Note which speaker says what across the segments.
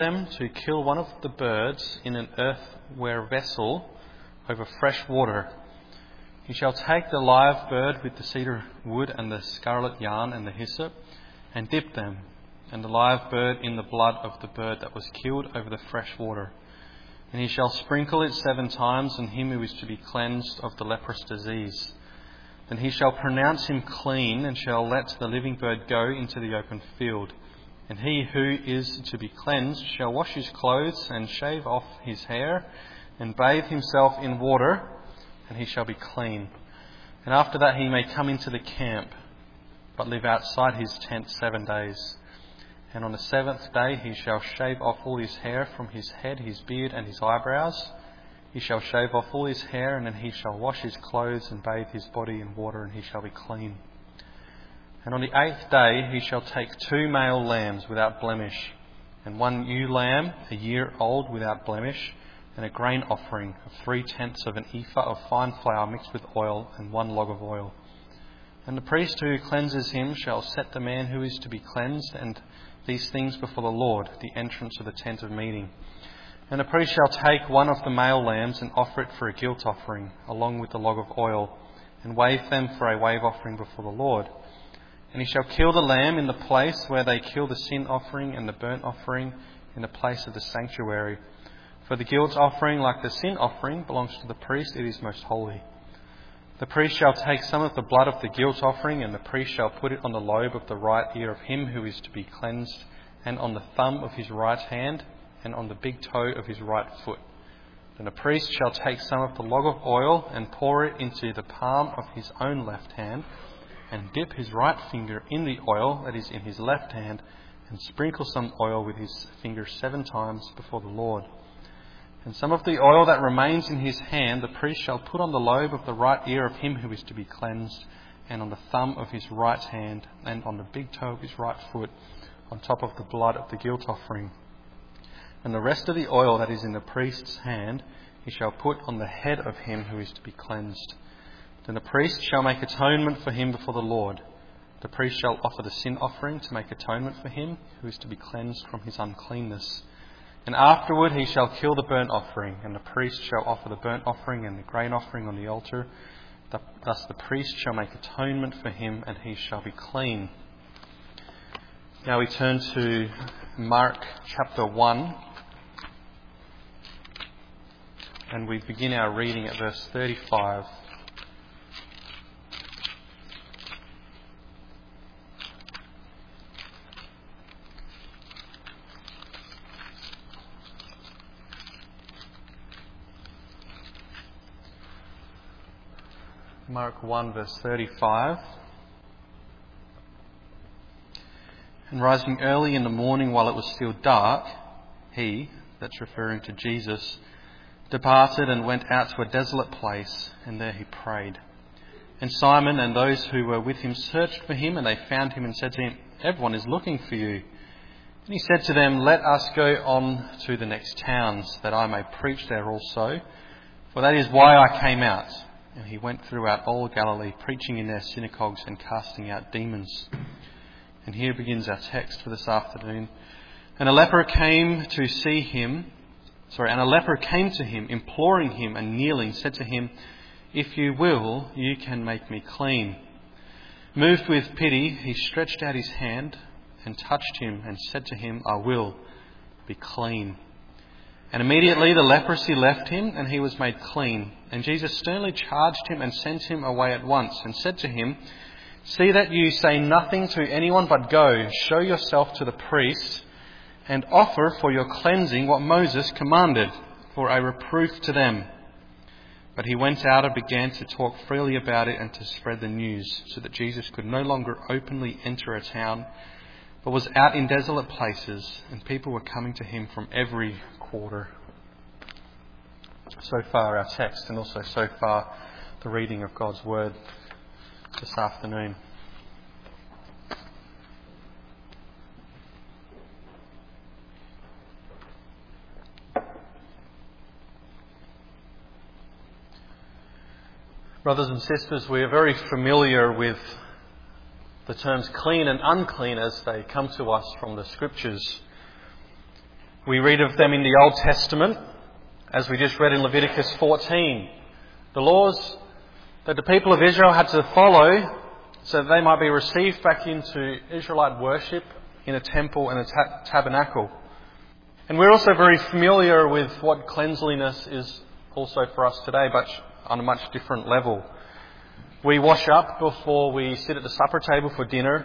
Speaker 1: them to kill one of the birds in an earthenware vessel over fresh water. He shall take the live bird with the cedar wood and the scarlet yarn and the hyssop, and dip them, and the live bird in the blood of the bird that was killed over the fresh water. And he shall sprinkle it 7 times on him who is to be cleansed of the leprous disease. Then he shall pronounce him clean, and shall let the living bird go into the open field. And he who is to be cleansed shall wash his clothes, and shave off his hair, and bathe himself in water, and he shall be clean. And after that he may come into the camp, but live outside his tent 7 days. And on the 7th day he shall shave off all his hair from his head, his beard, and his eyebrows. He shall shave off all his hair, and then he shall wash his clothes and bathe his body in water, and he shall be clean. And on the 8th day he shall take 2 male lambs without blemish, and 1 ewe lamb, a year old, without blemish, and a grain offering of 3/10 of an ephah of fine flour mixed with oil, and 1 log of oil. And the priest who cleanses him shall set the man who is to be cleansed and these things before the Lord, the entrance of the tent of meeting. And the priest shall take 1 of the male lambs and offer it for a guilt offering, along with the log of oil, and wave them for a wave offering before the Lord. And he shall kill the lamb in the place where they kill the sin offering and the burnt offering, in the place of the sanctuary. For the guilt offering, like the sin offering, belongs to the priest. It is most holy. The priest shall take some of the blood of the guilt offering, and the priest shall put it on the lobe of the right ear of him who is to be cleansed, and on the thumb of his right hand, and on the big toe of his right foot. Then the priest shall take some of the log of oil and pour it into the palm of his own left hand, and dip his right finger in the oil that is in his left hand, and sprinkle some oil with his finger 7 times before the Lord. And some of the oil that remains in his hand the priest shall put on the lobe of the right ear of him who is to be cleansed, and on the thumb of his right hand, and on the big toe of his right foot, on top of the blood of the guilt offering. And the rest of the oil that is in the priest's hand he shall put on the head of him who is to be cleansed. Then the priest shall make atonement for him before the Lord. The priest shall offer the sin offering to make atonement for him who is to be cleansed from his uncleanness. And afterward he shall kill the burnt offering, and the priest shall offer the burnt offering and the grain offering on the altar. Thus the priest shall make atonement for him, and he shall be clean. Now we turn to Mark chapter 1, and we begin our reading at verse 35. Mark 1 verse 35. And rising early in the morning while it was still dark, he, that's referring to Jesus, departed and went out to a desolate place, and there he prayed. And Simon and those who were with him searched for him, and they found him and said to him, "Everyone is looking for you." And he said to them, "Let us go on to the next towns, that I may preach there also, for that is why I came out." And he went throughout all Galilee, preaching in their synagogues and casting out demons. And here begins our text for this afternoon. And a leper came to him, imploring him, and kneeling, said to him, "If you will, you can make me clean." Moved with pity, he stretched out his hand and touched him, and said to him, "I will, be clean." And immediately the leprosy left him, and he was made clean. And Jesus sternly charged him and sent him away at once, and said to him, "See that you say nothing to anyone, but go, show yourself to the priest, and offer for your cleansing what Moses commanded, for a reproof to them." But he went out and began to talk freely about it and to spread the news, so that Jesus could no longer openly enter a town, but was out in desolate places, and people were coming to him from every quarter. So far our text, and also so far the reading of God's Word this afternoon. Brothers and sisters, we are very familiar with the terms clean and unclean as they come to us from the Scriptures. We read of them in the Old Testament, as we just read in Leviticus 14. The laws that the people of Israel had to follow so that they might be received back into Israelite worship in a temple and a tabernacle. And we're also very familiar with what cleanliness is also for us today, but on a much different level. We wash up before we sit at the supper table for dinner.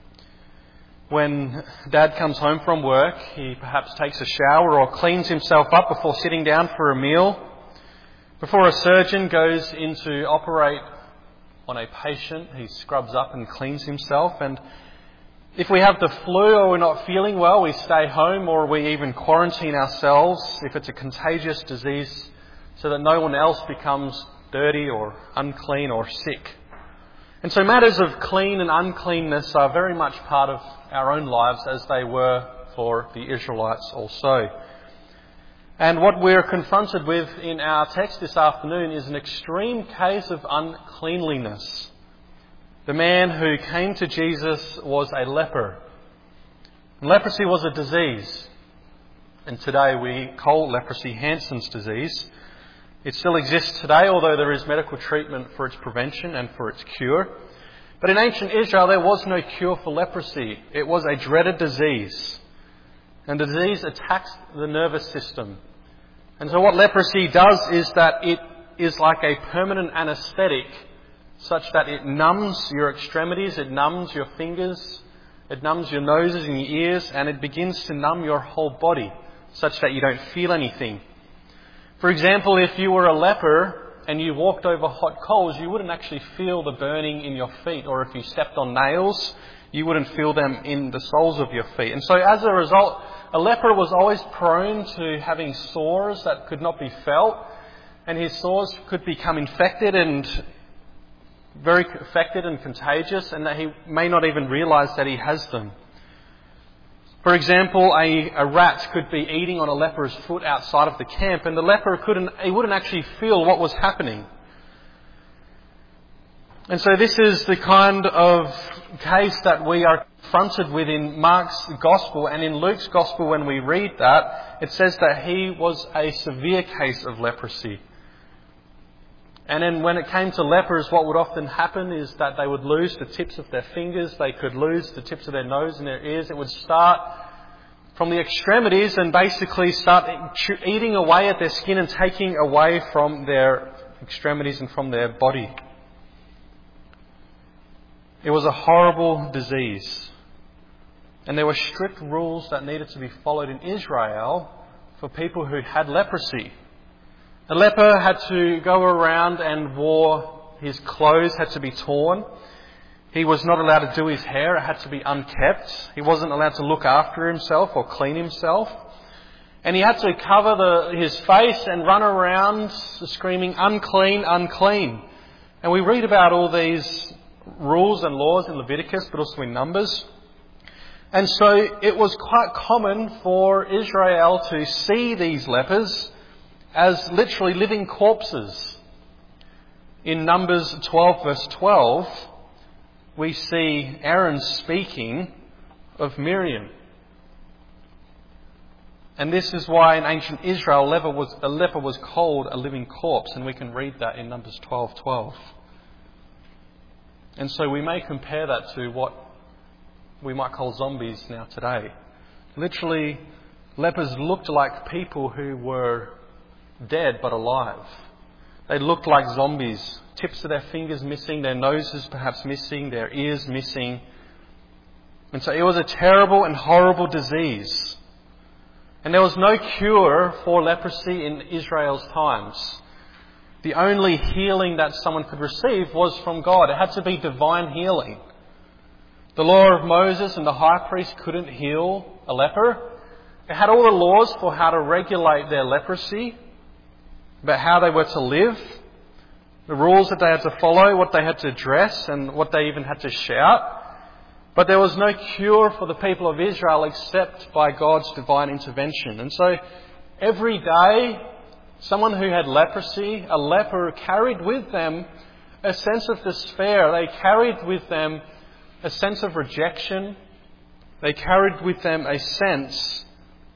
Speaker 1: When Dad comes home from work, he perhaps takes a shower or cleans himself up before sitting down for a meal. Before a surgeon goes in to operate on a patient, he scrubs up and cleans himself. And if we have the flu or we're not feeling well, we stay home or we even quarantine ourselves if it's a contagious disease so that no one else becomes dirty or unclean or sick. And so matters of clean and uncleanness are very much part of our own lives as they were for the Israelites also. And what we're confronted with in our text this afternoon is an extreme case of uncleanliness. The man who came to Jesus was a leper. And leprosy was a disease. And today we call leprosy Hansen's disease. It still exists today, although there is medical treatment for its prevention and for its cure. But in ancient Israel, there was no cure for leprosy. It was a dreaded disease. And the disease attacks the nervous system. And so what leprosy does is that it is like a permanent anaesthetic, such that it numbs your extremities, it numbs your fingers, it numbs your noses and your ears, and it begins to numb your whole body, such that you don't feel anything. For example, if you were a leper and you walked over hot coals, you wouldn't actually feel the burning in your feet. Or if you stepped on nails, you wouldn't feel them in the soles of your feet. And so as a result, a leper was always prone to having sores that could not be felt. And his sores could become infected and very affected and contagious, and that he may not even realise that he has them. For example, a rat could be eating on a leper's foot outside of the camp, and the leper wouldn't actually feel what was happening. And so this is the kind of case that we are confronted with in Mark's Gospel, and in Luke's Gospel when we read that, it says that he was a severe case of leprosy. And then when it came to lepers, what would often happen is that they would lose the tips of their fingers, they could lose the tips of their nose and their ears. It would start from the extremities and basically start eating away at their skin and taking away from their extremities and from their body. It was a horrible disease. And there were strict rules that needed to be followed in Israel for people who had leprosy. A leper had to go around and his clothes had to be torn. He was not allowed to do his hair. It had to be unkept. He wasn't allowed to look after himself or clean himself. And he had to cover his face and run around screaming, "Unclean, unclean." And we read about all these rules and laws in Leviticus, but also in Numbers. And so it was quite common for Israel to see these lepers as literally living corpses. In Numbers 12 verse 12, we see Aaron speaking of Miriam. And this is why in ancient Israel a leper was called a living corpse, and we can read that in Numbers 12:12. And so we may compare that to what we might call zombies now today. Literally, lepers looked like people who were dead but alive. They looked like zombies. Tips of their fingers missing, their noses perhaps missing, their ears missing. And so it was a terrible and horrible disease. And there was no cure for leprosy in Israel's times. The only healing that someone could receive was from God. It had to be divine healing. The law of Moses and the high priest couldn't heal a leper. It had all the laws for how to regulate their leprosy, about how they were to live, the rules that they had to follow, what they had to dress, and what they even had to shout. But there was no cure for the people of Israel except by God's divine intervention. And so every day, someone who had leprosy, a leper, carried with them a sense of despair. They carried with them a sense of rejection. They carried with them a sense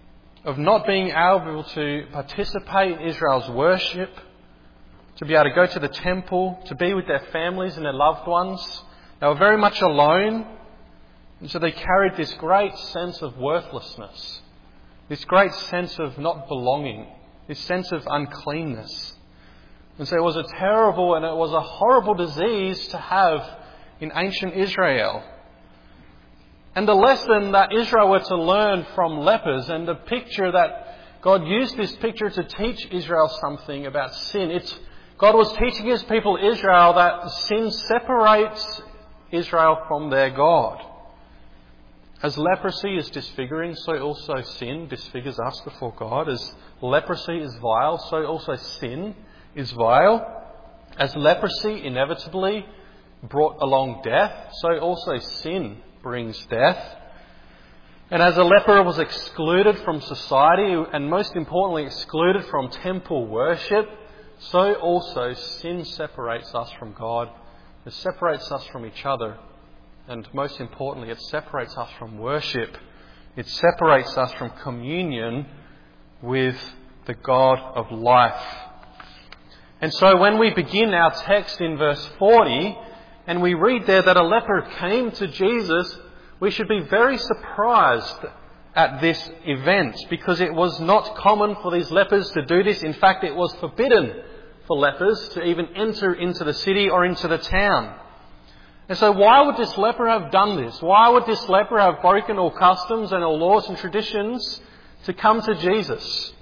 Speaker 1: of not being able to participate in Israel's worship, to be able to go to the temple, to be with their families and their loved ones. They were very much alone, and so they carried this great sense of worthlessness, this great sense of not belonging, this sense of uncleanness. And so it was a terrible and it was a horrible disease to have in ancient Israel. And the lesson that Israel were to learn from lepers, and the picture that God used this picture to teach Israel something about sin. God was teaching His people Israel that sin separates Israel from their God. As leprosy is disfiguring, so also sin disfigures us before God. As leprosy is vile, so also sin is vile. As leprosy inevitably brought along death, so also sin brings death. And as a leper was excluded from society, and most importantly excluded from temple worship, so also sin separates us from God. It separates us from each other. And most importantly, it separates us from worship. It separates us from communion with the God of life. And so when we begin our text in verse 40, and we read there that a leper came to Jesus, we should be very surprised at this event, because it was not common for these lepers to do this. In fact, it was forbidden for lepers to even enter into the city or into the town. And so why would this leper have done this? Why would this leper have broken all customs and all laws and traditions to come to Jesus?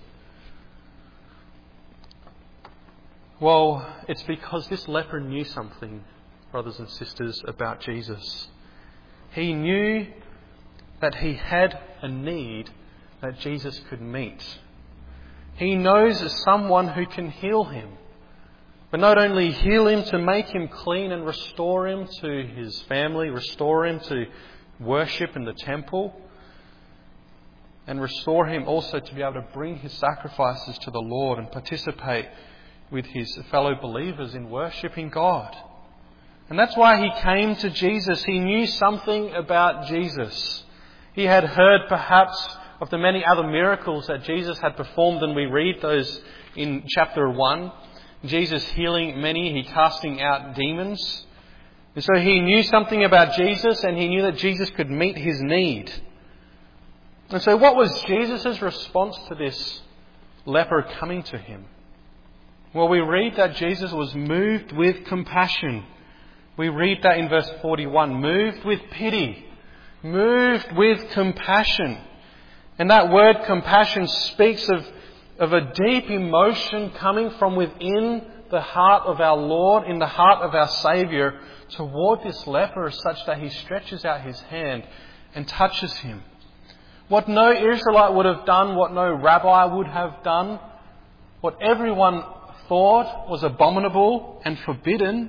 Speaker 1: Well, it's because this leper knew something, brothers and sisters, about Jesus. He knew that he had a need that Jesus could meet. He knows someone who can heal him. But not only heal him, to make him clean and restore him to his family, restore him to worship in the temple, and restore him also to be able to bring his sacrifices to the Lord and participate with his fellow believers in worshipping God. And that's why he came to Jesus. He knew something about Jesus. He had heard perhaps of the many other miracles that Jesus had performed, and we read those in chapter 1. Jesus healing many, he casting out demons. And so he knew something about Jesus, and he knew that Jesus could meet his need. And so what was Jesus' response to this leper coming to him? Well, we read that Jesus was moved with compassion. We read that in verse 41, moved with pity, moved with compassion. And that word compassion speaks of a deep emotion coming from within the heart of our Lord, in the heart of our Saviour, toward this leper, such that he stretches out his hand and touches him. What no Israelite would have done, what no rabbi would have done, what everyone thought was abominable and forbidden,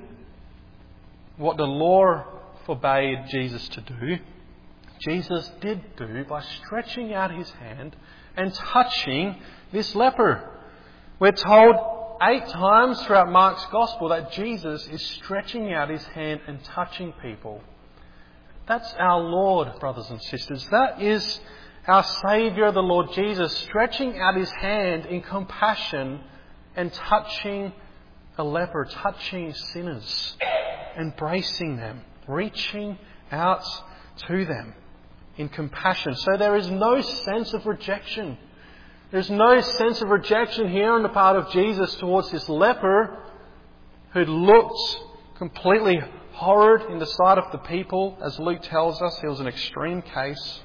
Speaker 1: what the law forbade Jesus to do, Jesus did do by stretching out his hand and touching this leper. We're told 8 times throughout Mark's Gospel that Jesus is stretching out his hand and touching people. That's our Lord, brothers and sisters. That is our Saviour, the Lord Jesus, stretching out his hand in compassion and touching a leper, touching sinners, embracing them, reaching out to them in compassion. So there is no sense of rejection. There's no sense of rejection here on the part of Jesus towards this leper who looked completely horrid in the sight of the people. As Luke tells us, he was an extreme case.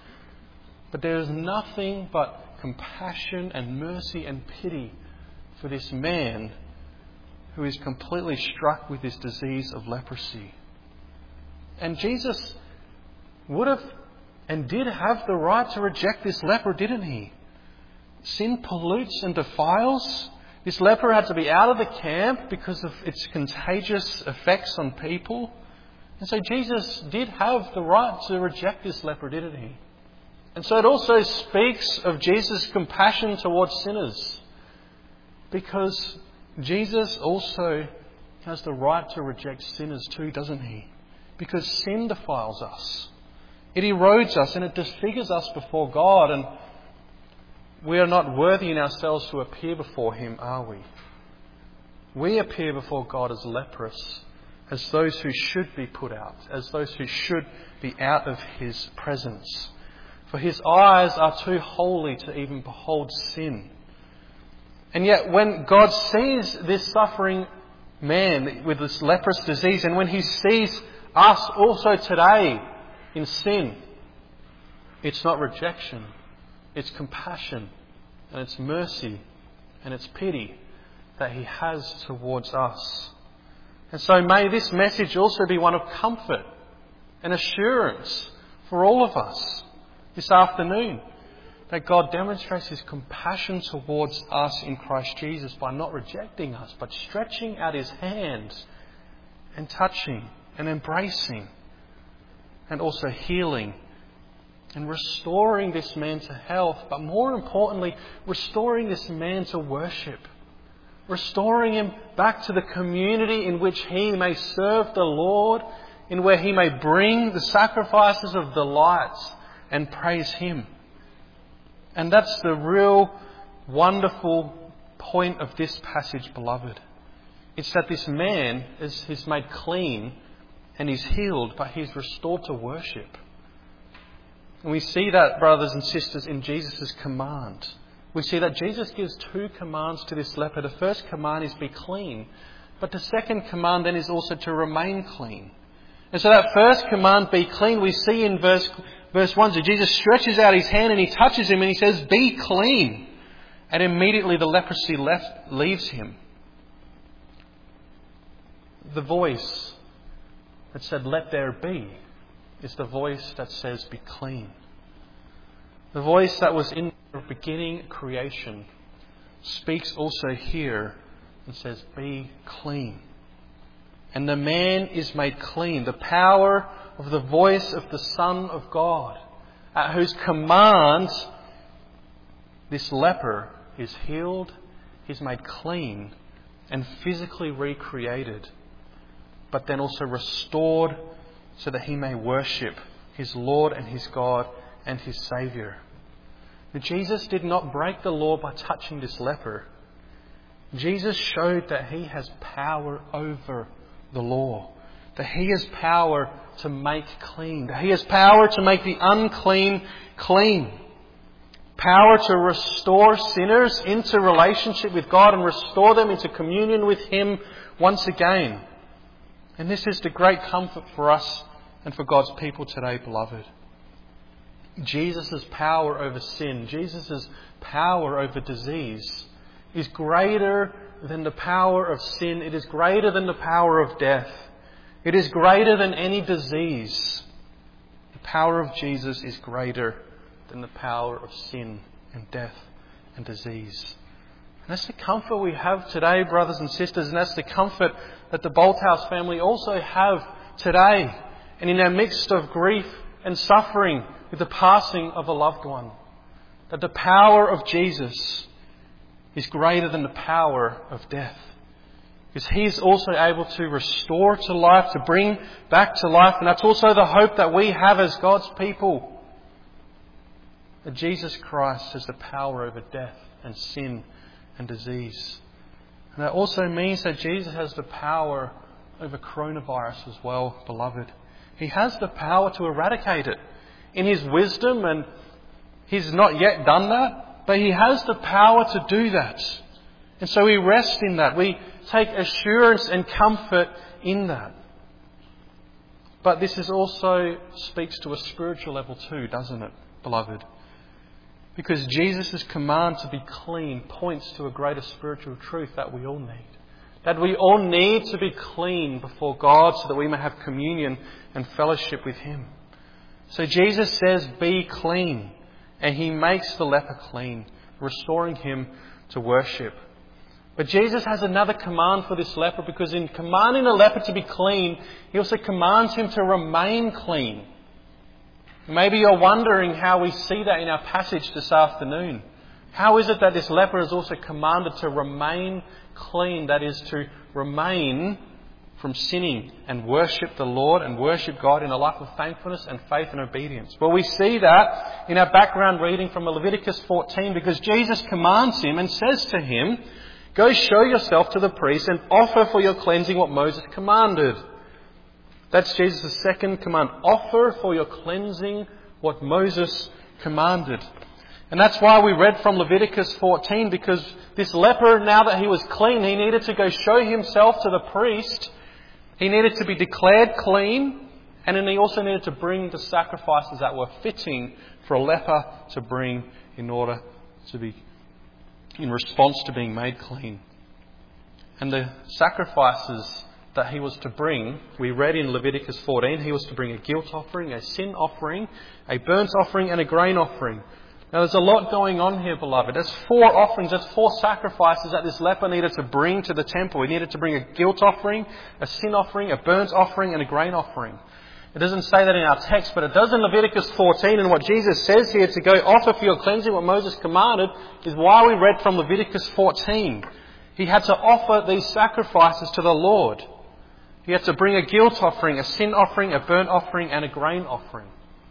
Speaker 1: But there is nothing but compassion and mercy and pity for this man who is completely struck with this disease of leprosy. And Jesus would have and did have the right to reject this leper, didn't he? Sin pollutes and defiles. This leper had to be out of the camp because of its contagious effects on people. And so Jesus did have the right to reject this leper, didn't he? And so it also speaks of Jesus' compassion towards sinners, because Jesus also has the right to reject sinners too, doesn't he? Because sin defiles us. It erodes us and it disfigures us before God. And we are not worthy in ourselves to appear before Him, are we? We appear before God as leprous, as those who should be put out, as those who should be out of His presence. For His eyes are too holy to even behold sin. And yet when God sees this suffering man with this leprous disease, and when He sees us also today in sin, it's not rejection, it's compassion, and it's mercy, and it's pity that He has towards us. And so may this message also be one of comfort and assurance for all of us this afternoon, that God demonstrates His compassion towards us in Christ Jesus by not rejecting us, but stretching out His hands and touching and embracing and also healing and restoring this man to health, but more importantly, restoring this man to worship. Restoring him back to the community in which he may serve the Lord, in where he may bring the sacrifices of delights and praise Him. And that's the real wonderful point of this passage, beloved. It's that this man is made clean and he's healed, but he's restored to worship. And we see that, brothers and sisters, in Jesus' command. We see that Jesus gives two commands to this leper. The first command is be clean. But the second command then is also to remain clean. And so that first command, be clean, we see in verse 1. So Jesus stretches out His hand and He touches him and He says, be clean. And immediately the leprosy leaves him. The voice that said, let there be, is the voice that says, be clean. The voice that was in the beginning creation speaks also here and says, be clean. And the man is made clean. The power of the voice of the Son of God, at whose command this leper is healed, is made clean and physically recreated, but then also restored so that he may worship his Lord and his God and his Saviour. But Jesus did not break the law by touching this leper. Jesus showed that He has power over the law, that He has power to make clean, that He has power to make the unclean clean, power to restore sinners into relationship with God and restore them into communion with Him once again. And this is the great comfort for us and for God's people today, beloved. Jesus' power over sin, Jesus' power over disease is greater than the power of sin. It is greater than the power of death. It is greater than any disease. The power of Jesus is greater than the power of sin and death and disease. And that's the comfort we have today, brothers and sisters, and that's the comfort that the Bolthouse family also have today. And in our midst of grief and suffering with the passing of a loved one, that the power of Jesus is greater than the power of death. Because He is also able to restore to life, to bring back to life. And that's also the hope that we have as God's people. That Jesus Christ has the power over death and sin and disease. And that also means that Jesus has the power over coronavirus as well, beloved. He has the power to eradicate it in His wisdom, and He's not yet done that, but He has the power to do that. And so we rest in that. We take assurance and comfort in that. But this is also speaks to a spiritual level too, doesn't it, beloved? Because Jesus' command to be clean points to a greater spiritual truth that we all need. That we all need to be clean before God so that we may have communion and fellowship with Him. So Jesus says, be clean. And He makes the leper clean, restoring him to worship. But Jesus has another command for this leper, because in commanding the leper to be clean, He also commands him to remain clean. Maybe you're wondering how we see that in our passage this afternoon. How is it that this leper is also commanded to remain clean, that is, to remain from sinning and worship the Lord and worship God in a life of thankfulness and faith and obedience. Well, we see that in our background reading from Leviticus 14, because Jesus commands him and says to him, "Go show yourself to the priest and offer for your cleansing what Moses commanded." That's Jesus' second command. Offer for your cleansing what Moses commanded. And that's why we read from Leviticus 14, because this leper, now that he was clean, he needed to go show himself to the priest. He needed to be declared clean, and then he also needed to bring the sacrifices that were fitting for a leper to bring in order to be, in response to being made clean. And the sacrifices that he was to bring, we read in Leviticus 14, he was to bring a guilt offering, a sin offering, a burnt offering, and a grain offering. Now there's a lot going on here, beloved. There's 4 offerings, there's 4 sacrifices that this leper needed to bring to the temple. He needed to bring a guilt offering, a sin offering, a burnt offering, and a grain offering. It doesn't say that in our text, but it does in Leviticus 14. And what Jesus says here, to go offer for your cleansing what Moses commanded, is why we read from Leviticus 14. He had to offer these sacrifices to the Lord. He had to bring a guilt offering, a sin offering, a burnt offering, and a grain offering.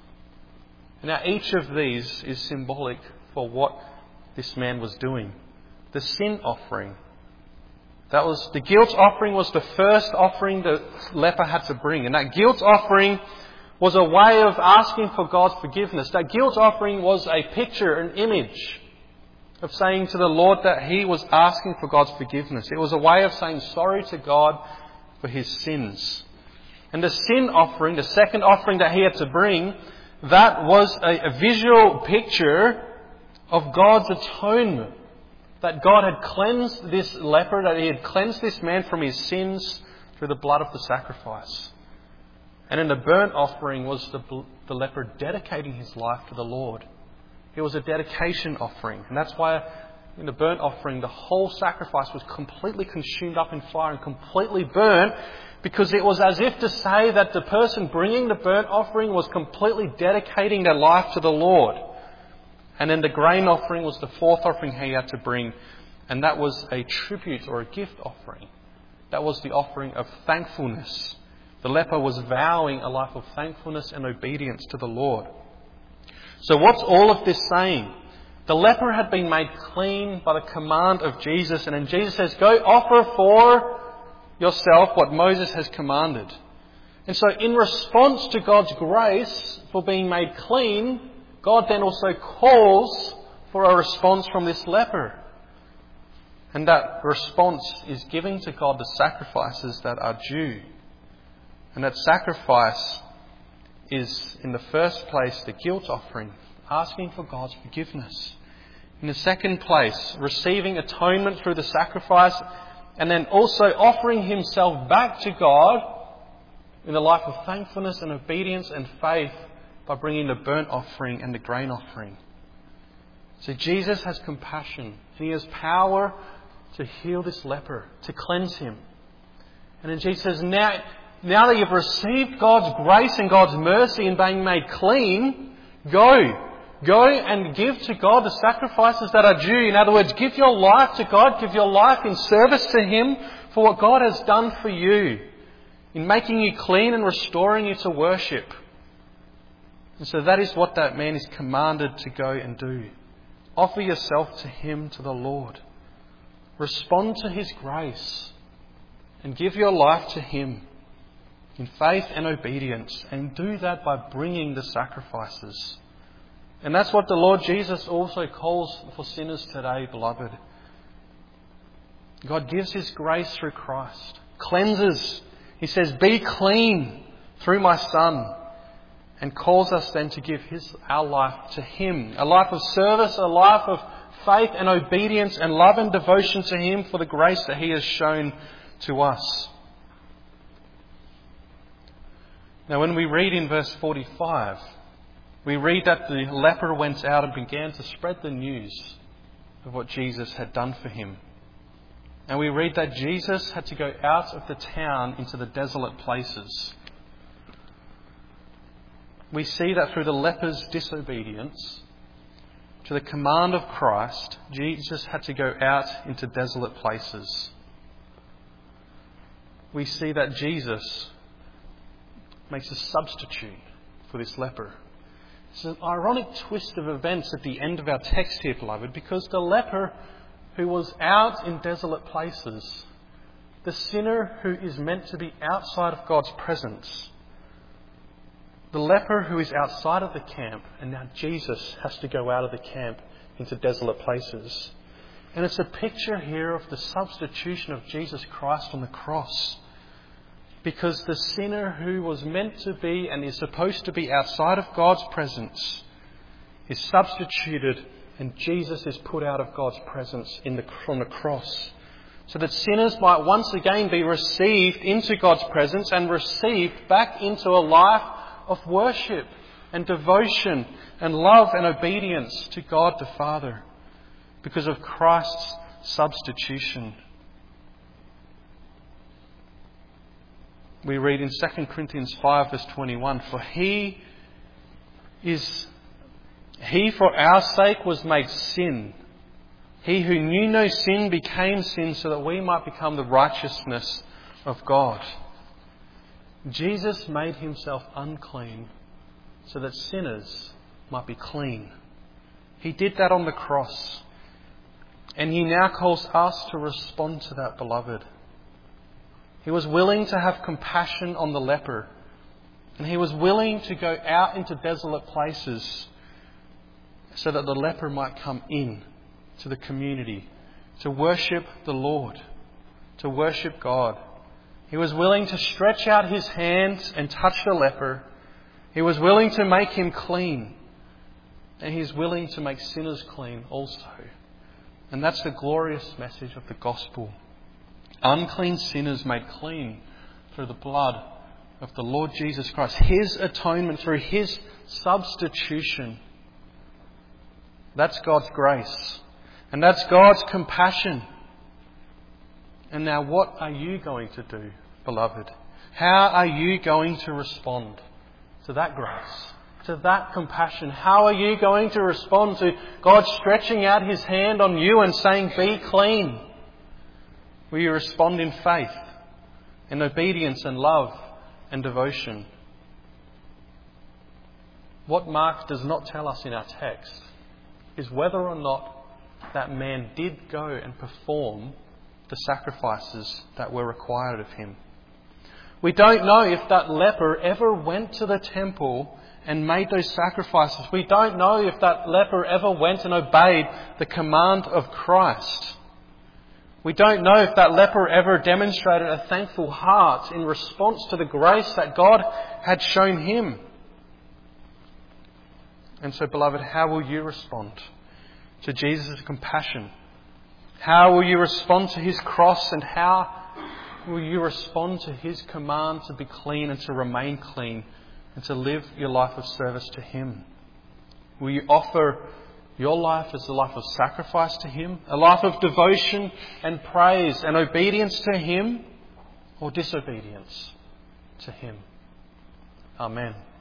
Speaker 1: Now, each of these is symbolic for what this man was doing. The sin offering. That was, the guilt offering was the first offering the leper had to bring. And that guilt offering was a way of asking for God's forgiveness. That guilt offering was a picture, an image of saying to the Lord that he was asking for God's forgiveness. It was a way of saying sorry to God for his sins. And the sin offering, the second offering that he had to bring, that was a visual picture of God's atonement. That God had cleansed this leper, that he had cleansed this man from his sins through the blood of the sacrifice. And in the burnt offering was the leper dedicating his life to the Lord. It was a dedication offering. And that's why in the burnt offering, the whole sacrifice was completely consumed up in fire and completely burnt, because it was as if to say that the person bringing the burnt offering was completely dedicating their life to the Lord. And then the grain offering was the fourth offering he had to bring, and that was a tribute or a gift offering. That was the offering of thankfulness. The leper was vowing a life of thankfulness and obedience to the Lord. So what's all of this saying? The leper had been made clean by the command of Jesus, and then Jesus says, "Go offer for yourself what Moses has commanded." And so in response to God's grace for being made clean, God then also calls for a response from this leper. And that response is giving to God the sacrifices that are due. And that sacrifice is, in the first place, the guilt offering, asking for God's forgiveness. In the second place, receiving atonement through the sacrifice, and then also offering himself back to God in a life of thankfulness and obedience and faith by bringing the burnt offering and the grain offering. So Jesus has compassion. He has power to heal this leper, to cleanse him. And then Jesus says, now that you've received God's grace and God's mercy in being made clean, go and give to God the sacrifices that are due. In other words, give your life to God, give your life in service to Him for what God has done for you in making you clean and restoring you to worship. And so that is what that man is commanded to go and do. Offer yourself to Him, to the Lord. Respond to His grace and give your life to Him in faith and obedience, and do that by bringing the sacrifices. And that's what the Lord Jesus also calls for sinners today, beloved. God gives His grace through Christ. Cleanses. He says, "Be clean through my Son." And calls us then to give our life to Him. A life of service, a life of faith and obedience and love and devotion to Him for the grace that He has shown to us. Now when we read in verse 45, we read that the leper went out and began to spread the news of what Jesus had done for him. And we read that Jesus had to go out of the town into the desolate places. We see that through the leper's disobedience to the command of Christ, Jesus had to go out into desolate places. we see that Jesus makes a substitute for this leper. It's an ironic twist of events at the end of our text here, beloved, because the leper who was out in desolate places, the sinner who is meant to be outside of God's presence, the leper who is outside of the camp, and now Jesus has to go out of the camp into desolate places. And it's a picture here of the substitution of Jesus Christ on the cross. Because the sinner who was meant to be and is supposed to be outside of God's presence is substituted, and Jesus is put out of God's presence on the cross. So that sinners might once again be received into God's presence and received back into a life of worship and devotion and love and obedience to God the Father because of Christ's substitution. We read in 2 Corinthians 5 verse 21, "For he for our sake was made sin. He who knew no sin became sin so that we might become the righteousness of God." Jesus made himself unclean so that sinners might be clean. He did that on the cross. And he now calls us to respond to that, beloved. He was willing to have compassion on the leper. And he was willing to go out into desolate places so that the leper might come in to the community to worship the Lord, to worship God. He was willing to stretch out his hands and touch the leper. He was willing to make him clean. And he's willing to make sinners clean also. And that's the glorious message of the gospel. Unclean sinners made clean through the blood of the Lord Jesus Christ. His atonement through his substitution. That's God's grace. And that's God's compassion. And now what are you going to do, beloved? How are you going to respond to that grace, to that compassion? How are you going to respond to God stretching out his hand on you and saying, "Be clean"? Will you respond in faith, in obedience and love and devotion? What Mark does not tell us in our text is whether or not that man did go and perform the sacrifices that were required of him. We don't know if that leper ever went to the temple and made those sacrifices. We don't know if that leper ever went and obeyed the command of Christ. We don't know if that leper ever demonstrated a thankful heart in response to the grace that God had shown him. And so, beloved, how will you respond to Jesus' compassion? How will you respond to his cross, and how will you respond to his command to be clean and to remain clean and to live your life of service to him? Will you offer your life as a life of sacrifice to him, a life of devotion and praise and obedience to him, or disobedience to him? Amen.